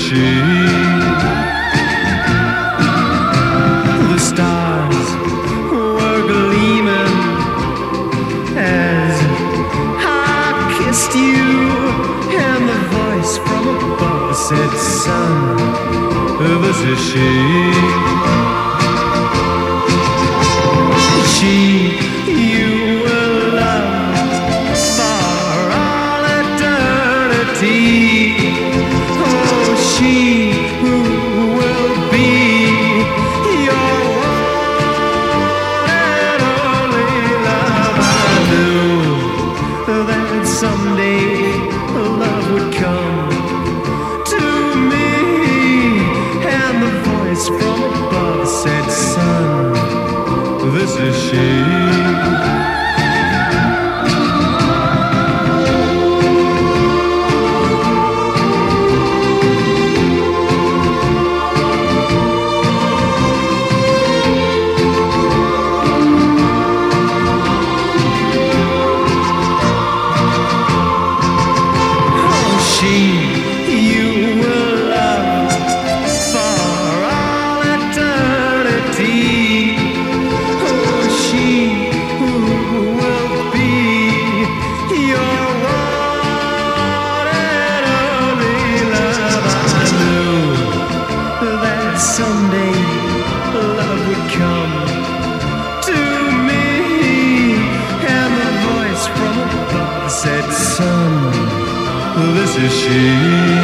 she. The stars were gleaming as I kissed you, and the voice from above said, son, this is she. She you will love for all eternity. Oh, she who will be your one and only love. I knew that someday love would come to me, and the voice from above said, son, this is she. Someday love would come to me, and the voice from above said, son, this is she.